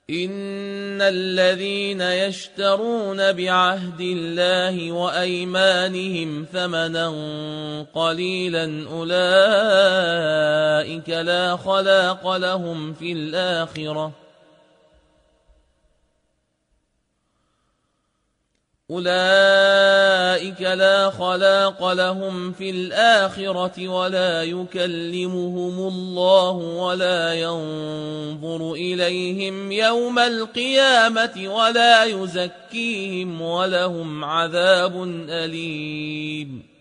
إن الذين يشترون بعهد الله وأيمانهم ثمنا قليلا أولئك لا خلاق لهم في الآخرة ولا يكلمهم الله ولا ينظر إليهم يوم القيامة ولا يزكيهم ولهم عذاب أليم